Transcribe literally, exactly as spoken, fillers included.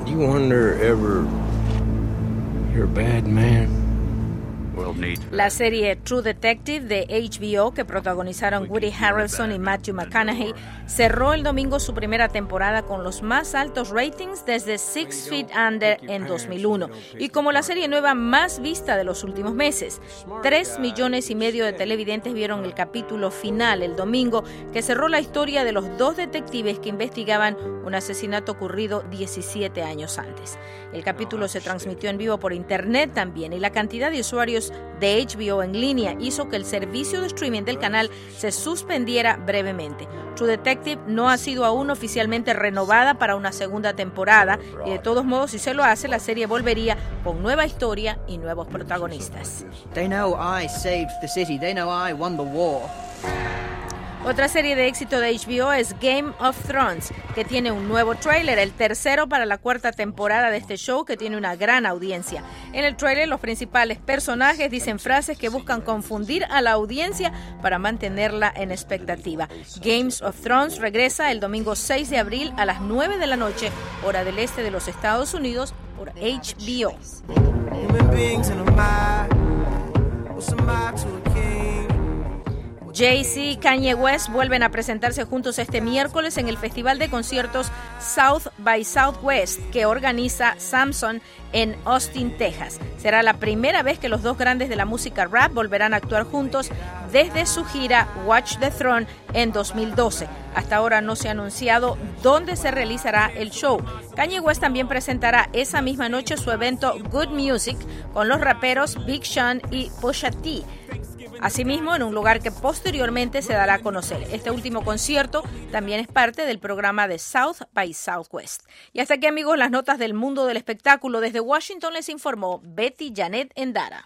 You wonder ever you're a bad man? La serie True Detective de H B O, que protagonizaron Woody Harrelson y Matthew McConaughey, cerró el domingo su primera temporada con los más altos ratings desde Six Feet Under en dos mil uno y como la serie nueva más vista de los últimos meses. Tres millones y medio de televidentes vieron el capítulo final el domingo, que cerró la historia de los dos detectives que investigaban un asesinato ocurrido diecisiete años antes. El capítulo se transmitió en vivo por internet también, y la cantidad de usuarios de H B O en línea hizo que el servicio de streaming del canal se suspendiera brevemente. True Detective no ha sido aún oficialmente renovada para una segunda temporada, y de todos modos, si se lo hace, la serie volvería con nueva historia y nuevos protagonistas. They know I saved the city. They know I won the war. Otra serie de éxito de H B O es Game of Thrones, que tiene un nuevo tráiler, el tercero para la cuarta temporada de este show, que tiene una gran audiencia. En el tráiler, los principales personajes dicen frases que buscan confundir a la audiencia para mantenerla en expectativa. Games of Thrones regresa el domingo seis de abril a las nueve de la noche, hora del este de los Estados Unidos, por H B O. Jay-Z y Kanye West vuelven a presentarse juntos este miércoles en el festival de conciertos South by Southwest que organiza Samson en Austin, Texas. Será la primera vez que los dos grandes de la música rap volverán a actuar juntos desde su gira Watch the Throne en dos mil doce. Hasta ahora no se ha anunciado dónde se realizará el show. Kanye West también presentará esa misma noche su evento Good Music con los raperos Big Sean y Pusha T. Asimismo, en un lugar que posteriormente se dará a conocer. Este último concierto también es parte del programa de South by Southwest. Y hasta aquí, amigos, las notas del mundo del espectáculo. Desde Washington les informó Betty Janet Endara.